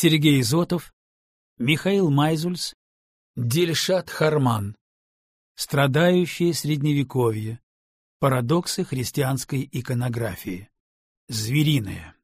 Сергей Зотов, Михаил Майзульс, Дильшат Харман. Страдающее средневековье. Парадоксы христианской иконографии. Звериное.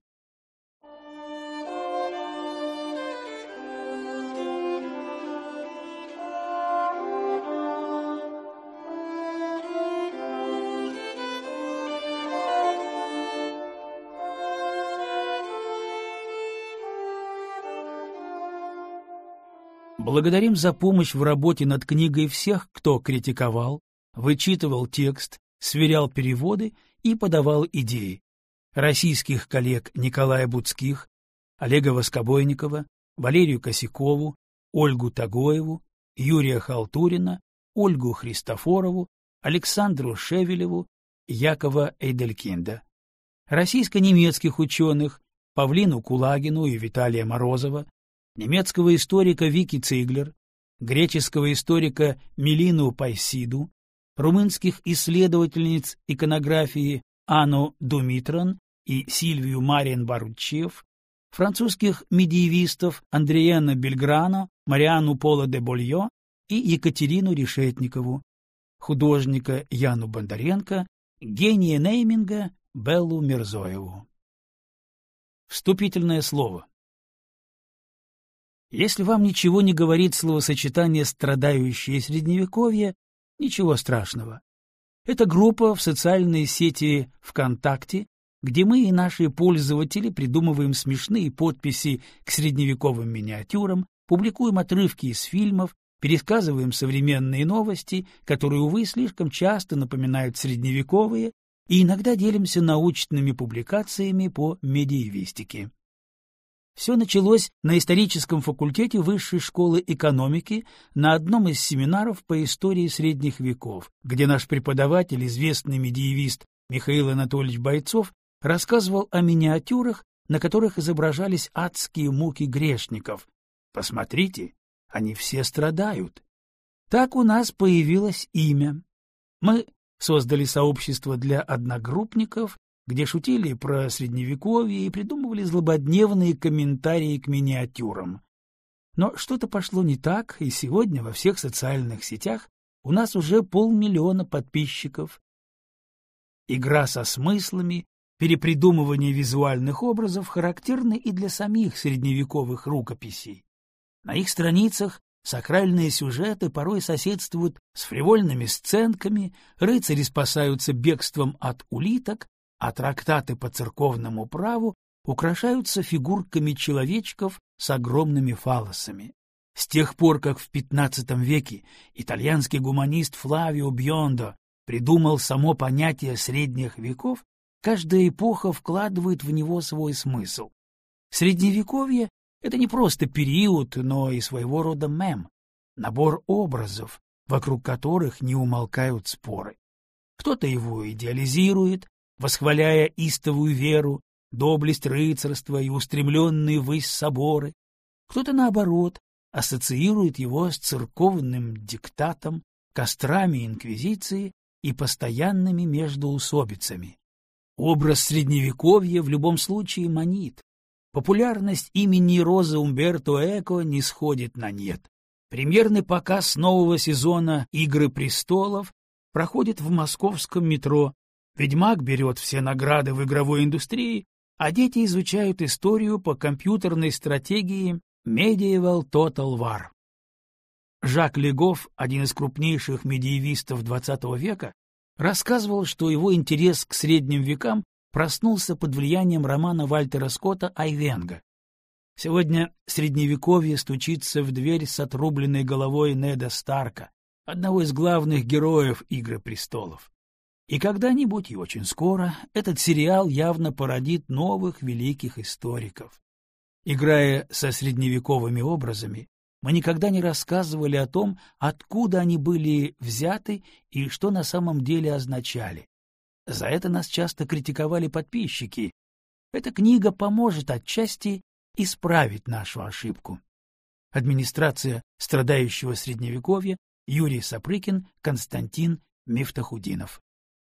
Благодарим за помощь в работе над книгой всех, кто критиковал, вычитывал текст, сверял переводы и подавал идеи. Российских коллег Николая Буцких, Олега Воскобойникова, Валерию Косякову, Ольгу Тагоеву, Юрия Халтурина, Ольгу Христофорову, Александру Шевелеву, Якова Эйделькинда. Российско-немецких ученых Павлину Кулагину и Виталия Морозова, немецкого историка Вики Циглер, греческого историка Мелину Пайсиду, румынских исследовательниц иконографии Анну Думитран и Сильвию Мариен Баручев, французских медиевистов Андриена Бельграно, Марианну Пола де Больо и Екатерину Решетникову, художника Яну Бондаренко, гения нейминга Беллу Мирзоеву. Вступительное слово. Если вам ничего не говорит словосочетание «страдающее средневековье», ничего страшного. Это группа в социальной сети ВКонтакте, где мы и наши пользователи придумываем смешные подписи к средневековым миниатюрам, публикуем отрывки из фильмов, пересказываем современные новости, которые, увы, слишком часто напоминают средневековые, и иногда делимся научными публикациями по медиевистике. Все началось на историческом факультете Высшей школы экономики на одном из семинаров по истории средних веков, где наш преподаватель, известный медиевист Михаил Анатольевич Бойцов, рассказывал о миниатюрах, на которых изображались адские муки грешников. Посмотрите, они все страдают. Так у нас появилось имя. Мы создали сообщество для одногруппников, где шутили про Средневековье и придумывали злободневные комментарии к миниатюрам. Но что-то пошло не так, и сегодня во всех социальных сетях у нас уже 500 000 подписчиков. Игра со смыслами, перепридумывание визуальных образов характерны и для самих средневековых рукописей. На их страницах сакральные сюжеты порой соседствуют с фривольными сценками, рыцари спасаются бегством от улиток, а трактаты по церковному праву украшаются фигурками человечков с огромными фаллосами. С тех пор, как в XV веке итальянский гуманист Флавио Бьондо придумал само понятие средних веков, каждая эпоха вкладывает в него свой смысл. Средневековье — это не просто период, но и своего рода мем, набор образов, вокруг которых не умолкают споры. Кто-то его идеализирует, восхваляя истовую веру, доблесть рыцарства и устремленные ввысь соборы. Кто-то, наоборот, ассоциирует его с церковным диктатом, кострами инквизиции и постоянными междоусобицами. Образ Средневековья в любом случае манит. Популярность имени Роза Умберто Эко не сходит на нет. Премьерный показ нового сезона «Игры престолов» проходит в московском метро. Ведьмак берет все награды в игровой индустрии, а дети изучают историю по компьютерной стратегии Medieval Total War. Жак Легоф, один из крупнейших медиевистов XX века, рассказывал, что его интерес к средним векам проснулся под влиянием романа Вальтера Скотта «Айвенго». Сегодня Средневековье стучится в дверь с отрубленной головой Неда Старка, одного из главных героев «Игры престолов». И когда-нибудь, и очень скоро, этот сериал явно породит новых великих историков. Играя со средневековыми образами, мы никогда не рассказывали о том, откуда они были взяты и что на самом деле означали. За это нас часто критиковали подписчики. Эта книга поможет отчасти исправить нашу ошибку. Администрация страдающего Средневековья, Юрий Сапрыкин, Константин Мифтахудинов.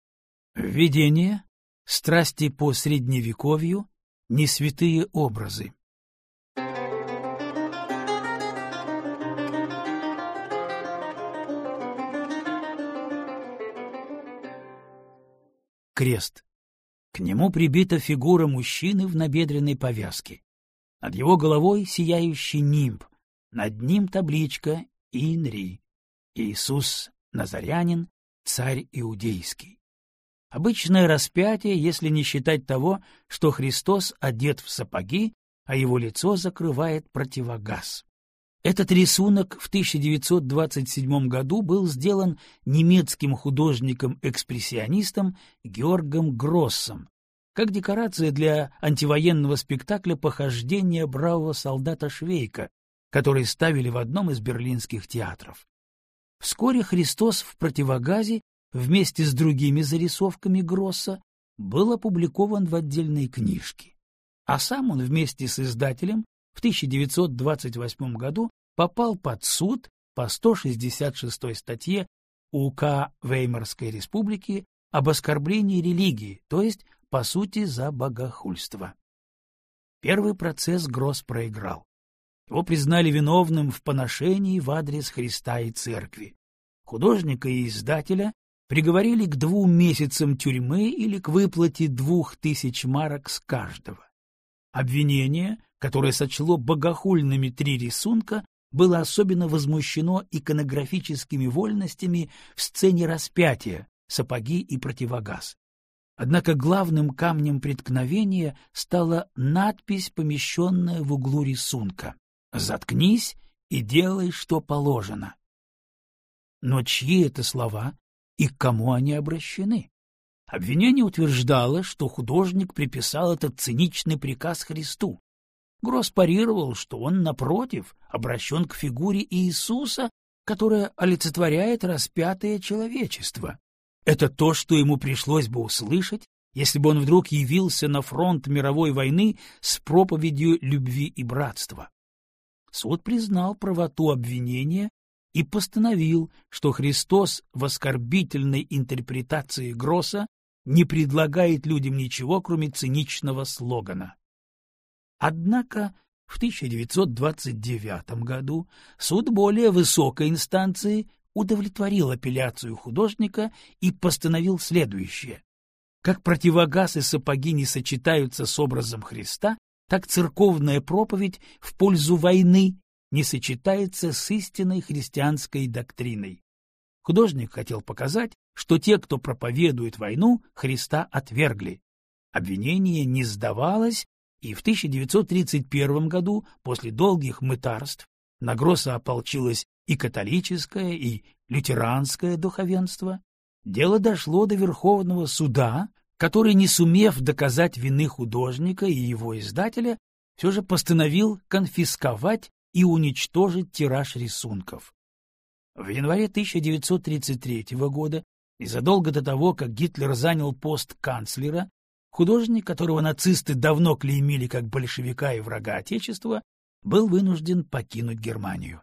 Введение. Страсти по Средневековью. Несвятые образы. крест. К нему прибита фигура мужчины в набедренной повязке. Над его головой сияющий нимб, над ним табличка «Инри» — Иисус Назарянин, царь иудейский. Обычное распятие, если не считать того, что Христос одет в сапоги, а его лицо закрывает противогаз. Этот рисунок в 1927 году был сделан немецким художником-экспрессионистом Георгом Гроссом как декорация для антивоенного спектакля «Похождение бравого солдата Швейка», который ставили в одном из берлинских театров. Вскоре Христос в противогазе вместе с другими зарисовками Гросса был опубликован в отдельной книжке, а сам он вместе с издателем в 1928 году попал под суд по 166 статье УК Веймарской республики об оскорблении религии, то есть, по сути, за богохульство. Первый процесс Гросс проиграл. Его признали виновным в поношении в адрес Христа и Церкви. Художника и издателя приговорили к 2 месяцам тюрьмы или к выплате 2000 марок с каждого. Обвинение, которое сочло богохульными 3 рисунка, было особенно возмущено иконографическими вольностями в сцене распятия, сапоги и противогаз. Однако главным камнем преткновения стала надпись, помещенная в углу рисунка: «Заткнись и делай, что положено». Но чьи это слова и к кому они обращены? Обвинение утверждало, что художник приписал этот циничный приказ Христу. Гросс парировал, что он, напротив, обращен к фигуре Иисуса, которая олицетворяет распятое человечество. Это то, что ему пришлось бы услышать, если бы он вдруг явился на фронт мировой войны с проповедью любви и братства. Суд признал правоту обвинения и постановил, что Христос в оскорбительной интерпретации Гросса не предлагает людям ничего, кроме циничного слогана. Однако в 1929 году суд более высокой инстанции удовлетворил апелляцию художника и постановил следующее: как противогаз и сапоги не сочетаются с образом Христа, так церковная проповедь в пользу войны не сочетается с истинной христианской доктриной. Художник хотел показать, что те, кто проповедует войну, Христа отвергли. Обвинение не сдавалось, и в 1931 году, после долгих мытарств, на Гросса ополчилось и католическое, и лютеранское духовенство. Дело дошло до Верховного суда, который, не сумев доказать вины художника и его издателя, все же постановил конфисковать и уничтожить тираж рисунков. В январе 1933 года, незадолго до того, как Гитлер занял пост канцлера, художник, которого нацисты давно клеймили как большевика и врага Отечества, был вынужден покинуть Германию.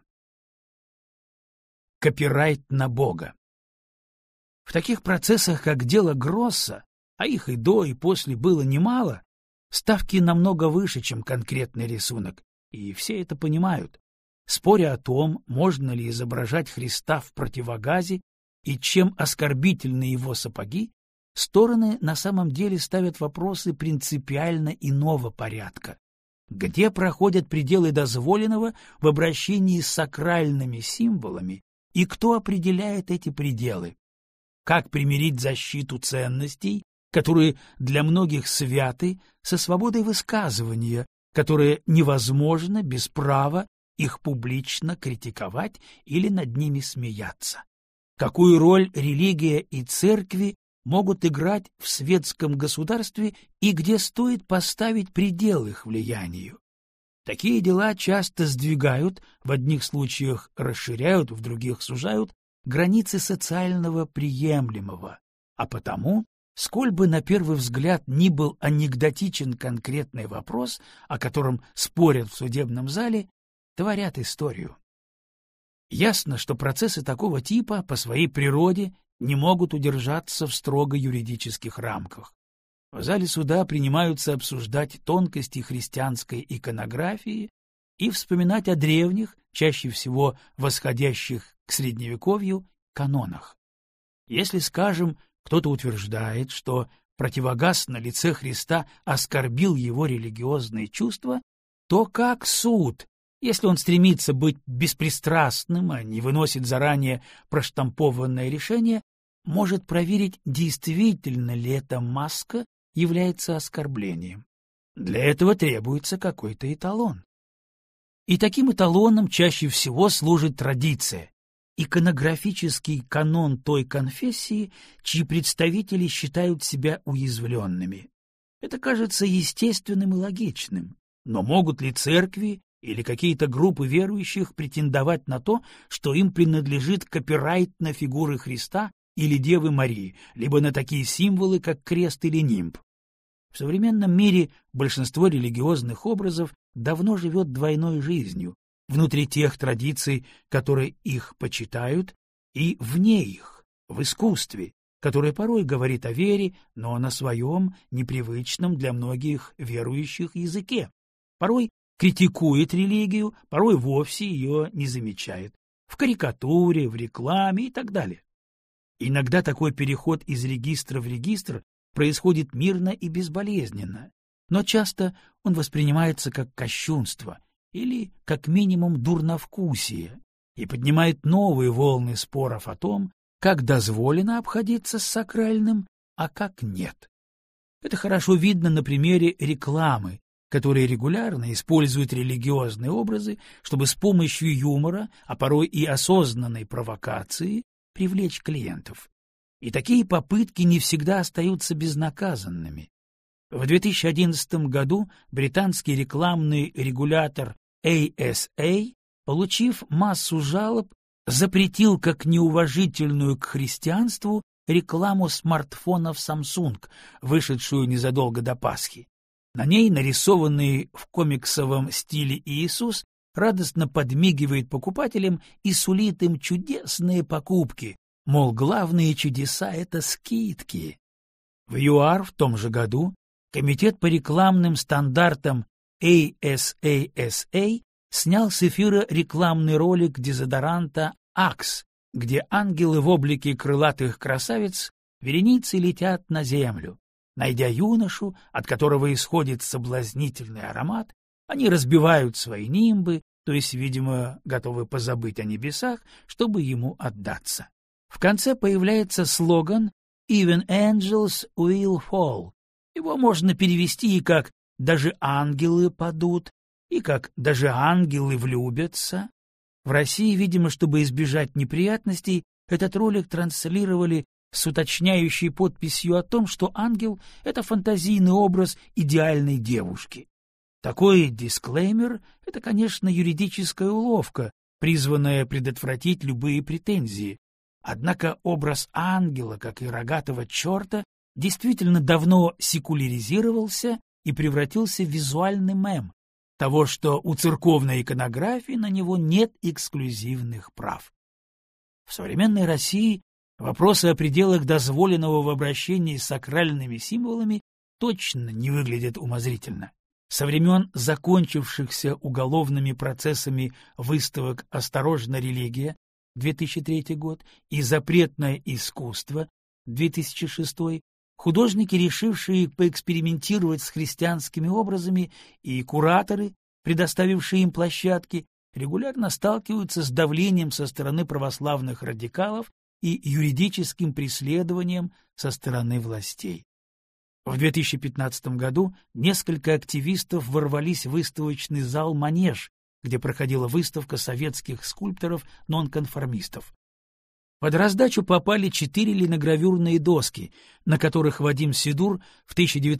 Копирайт на Бога. В таких процессах, как дело Гросса, а их и до, и после было немало, ставки намного выше, чем конкретный рисунок, и все это понимают. Споря о том, можно ли изображать Христа в противогазе и чем оскорбительны его сапоги, стороны на самом деле ставят вопросы принципиально иного порядка. Где проходят пределы дозволенного в обращении с сакральными символами, и кто определяет эти пределы? Как примирить защиту ценностей, которые для многих святы, со свободой высказывания, которое невозможно без права их публично критиковать или над ними смеяться? Какую роль религия и церкви могут играть в светском государстве и где стоит поставить предел их влиянию? Такие дела часто сдвигают, в одних случаях расширяют, в других сужают границы социального приемлемого, а потому, сколь бы на первый взгляд ни был анекдотичен конкретный вопрос, о котором спорят в судебном зале, творят историю. Ясно, что процессы такого типа по своей природе не могут удержаться в строго юридических рамках. В зале суда принимаются обсуждать тонкости христианской иконографии и вспоминать о древних, чаще всего восходящих к Средневековью, канонах. Если, скажем, кто-то утверждает, что противогаз на лице Христа оскорбил его религиозные чувства, то как суд, если он стремится быть беспристрастным, а не выносит заранее проштампованное решение, может проверить, действительно ли эта маска является оскорблением? Для этого требуется какой-то эталон. И таким эталоном чаще всего служит традиция, иконографический канон той конфессии, чьи представители считают себя уязвленными. Это кажется естественным и логичным, но могут ли церкви или какие-то группы верующих претендовать на то, что им принадлежит копирайт на фигуры Христа или Девы Марии, либо на такие символы, как крест или нимб? В современном мире большинство религиозных образов давно живет двойной жизнью, внутри тех традиций, которые их почитают, и вне их, в искусстве, которое порой говорит о вере, но на своем непривычном для многих верующих языке, порой критикует религию, порой вовсе ее не замечает, в карикатуре, в рекламе и так далее. Иногда такой переход из регистра в регистр происходит мирно и безболезненно, но часто он воспринимается как кощунство или, как минимум, дурновкусие и поднимает новые волны споров о том, как дозволено обходиться с сакральным, а как нет. Это хорошо видно на примере рекламы, которые регулярно используют религиозные образы, чтобы с помощью юмора, а порой и осознанной провокации, привлечь клиентов. И такие попытки не всегда остаются безнаказанными. В 2011 году британский рекламный регулятор ASA, получив массу жалоб, запретил как неуважительную к христианству рекламу смартфонов Samsung, вышедшую незадолго до Пасхи. На ней нарисованный в комиксовом стиле Иисус радостно подмигивает покупателям и сулит им чудесные покупки, мол, главные чудеса — это скидки. В ЮАР в том же году Комитет по рекламным стандартам ASASA снял с эфира рекламный ролик дезодоранта Axe, где ангелы в облике крылатых красавиц вереницей летят на землю. Найдя юношу, от которого исходит соблазнительный аромат, они разбивают свои нимбы, то есть, видимо, готовы позабыть о небесах, чтобы ему отдаться. В конце появляется слоган «Even angels will fall». Его можно перевести и как «даже ангелы падут», и как «даже ангелы влюбятся». В России, видимо, чтобы избежать неприятностей, этот ролик транслировали с уточняющей подписью о том, что ангел — это фантазийный образ идеальной девушки. Такой дисклеймер — это, конечно, юридическая уловка, призванная предотвратить любые претензии. Однако образ ангела, как и рогатого черта, действительно давно секуляризировался и превратился в визуальный мем того, что у церковной иконографии на него нет эксклюзивных прав. В современной России вопросы о пределах дозволенного в обращении с сакральными символами точно не выглядят умозрительно. Со времен закончившихся уголовными процессами выставок «Осторожно, религия» 2003 год и «Запретное искусство» 2006, художники, решившие поэкспериментировать с христианскими образами, и кураторы, предоставившие им площадки, регулярно сталкиваются с давлением со стороны православных радикалов и юридическим преследованием со стороны властей. В 2015 году несколько активистов ворвались в выставочный зал «Манеж», где проходила выставка советских скульпторов-нонконформистов. Под раздачу попали 4 линогравюрные доски, на которых Вадим Сидур в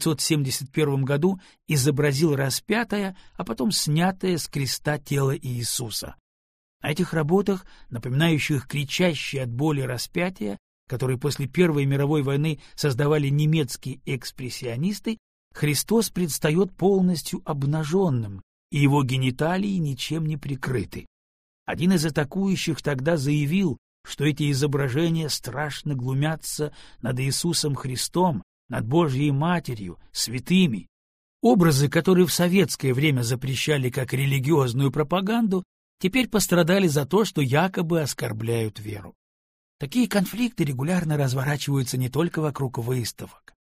1971 году изобразил распятое, а потом снятое с креста тело Иисуса. На этих работах, напоминающих кричащие от боли распятия, которые после Первой мировой войны создавали немецкие экспрессионисты, Христос предстает полностью обнаженным, и его гениталии ничем не прикрыты. Один из атакующих тогда заявил, что эти изображения страшно глумятся над Иисусом Христом, над Божьей Матерью, святыми. Образы, которые в советское время запрещали как религиозную пропаганду, теперь пострадали за то, что якобы оскорбляют веру. Такие конфликты регулярно разворачиваются не только вокруг выставок,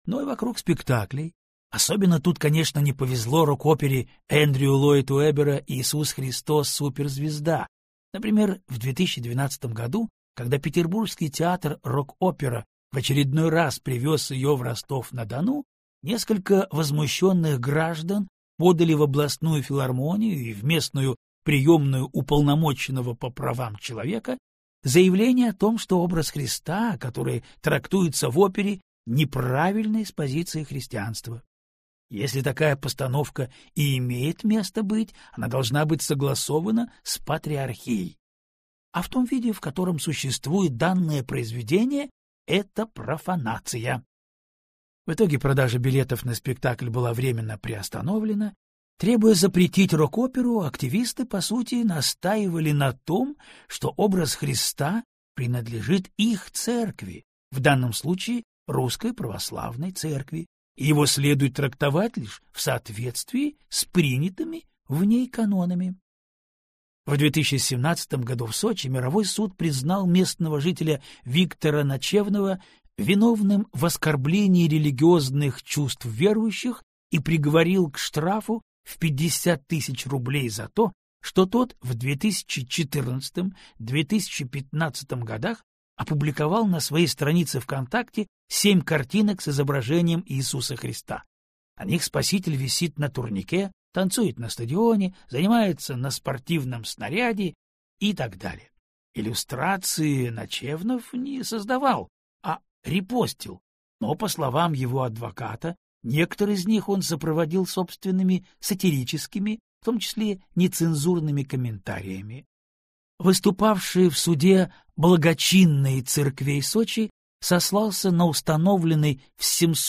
но и вокруг спектаклей. Особенно тут, конечно, не повезло рок-опере Эндрю Ллойд Уэббера «Иисус Христос. Суперзвезда». Например, в 2012 году, когда Петербургский театр рок-опера в очередной раз привез ее в Ростов-на-Дону, несколько возмущенных граждан подали в областную филармонию и в местную приемную уполномоченного по правам человека заявление о том, что образ Христа, который трактуется в опере, неправильный с позиции христианства. Если такая постановка и имеет место быть, она должна быть согласована с патриархией. А в том виде, в котором существует данное произведение, это профанация. В итоге продажа билетов на спектакль была временно приостановлена. Требуя запретить рок-оперу, активисты, по сути, настаивали на том, что образ Христа принадлежит их церкви, в данном случае Русской Православной Церкви, и его следует трактовать лишь в соответствии с принятыми в ней канонами. В 2017 году в Сочи мировой суд признал местного жителя Виктора Ночевного виновным в оскорблении религиозных чувств верующих и приговорил к штрафу в 50 тысяч рублей за то, что тот в 2014-2015 годах опубликовал на своей странице ВКонтакте 7 картинок с изображением Иисуса Христа. На них Спаситель висит на турнике, танцует на стадионе, занимается на спортивном снаряде и так далее. Иллюстрации Ночевнов не создавал, а репостил, но, по словам его адвоката, некоторые из них он сопроводил собственными сатирическими, в том числе нецензурными комментариями. Выступавший в суде благочинный церквей Сочи сослался на установленный в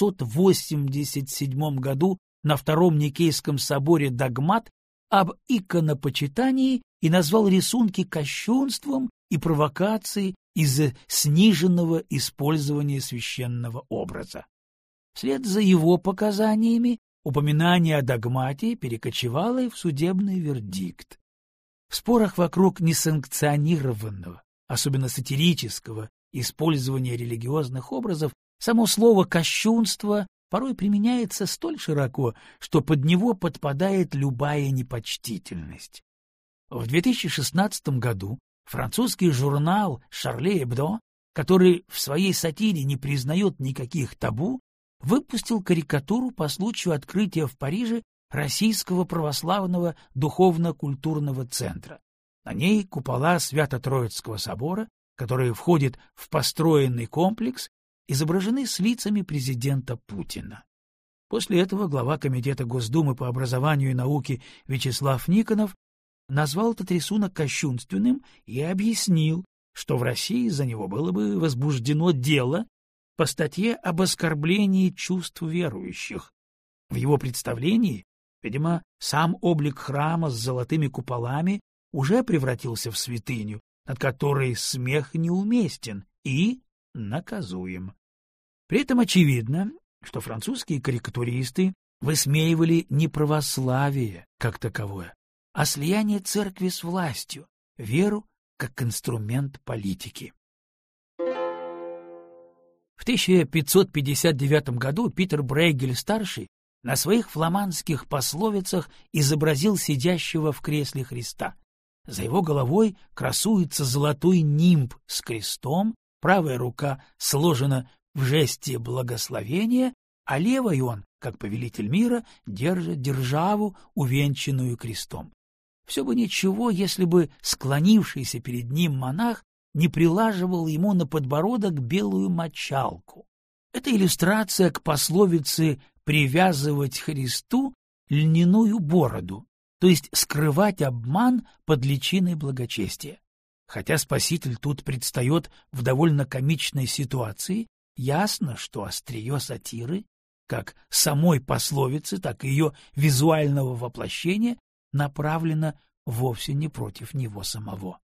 787 году на Втором Никейском соборе догмат об иконопочитании и назвал рисунки кощунством и провокацией из-за сниженного использования священного образа. Вслед за его показаниями упоминание о догмате перекочевало и в судебный вердикт. В спорах вокруг несанкционированного, особенно сатирического, использования религиозных образов само слово «кощунство» порой применяется столь широко, что под него подпадает любая непочтительность. В 2016 году французский журнал «Шарли Эбдо», который в своей сатире не признает никаких табу, выпустил карикатуру по случаю открытия в Париже Российского православного духовно-культурного центра. На ней купола Свято-Троицкого собора, который входит в построенный комплекс, изображены с лицами президента Путина. После этого глава Комитета Госдумы по образованию и науке Вячеслав Никонов назвал этот рисунок кощунственным и объяснил, что в России за него было бы возбуждено дело по статье об оскорблении чувств верующих. В его представлении, видимо, сам облик храма с золотыми куполами уже превратился в святыню, над которой смех неуместен и наказуем. При этом очевидно, что французские карикатуристы высмеивали не православие как таковое, а слияние церкви с властью, веру как инструмент политики. В 1559 году Питер Брейгель-старший на своих фламандских пословицах изобразил сидящего в кресле Христа. За его головой красуется золотой нимб с крестом, правая рука сложена в жесте благословения, а левой он, как повелитель мира, держит державу, увенчанную крестом. Все бы ничего, если бы склонившийся перед ним монах не прилаживал ему на подбородок белую мочалку. Это иллюстрация к пословице «привязывать Христу льняную бороду», то есть скрывать обман под личиной благочестия. Хотя Спаситель тут предстает в довольно комичной ситуации, ясно, что острие сатиры, как самой пословицы, так и ее визуального воплощения, направлено вовсе не против него самого.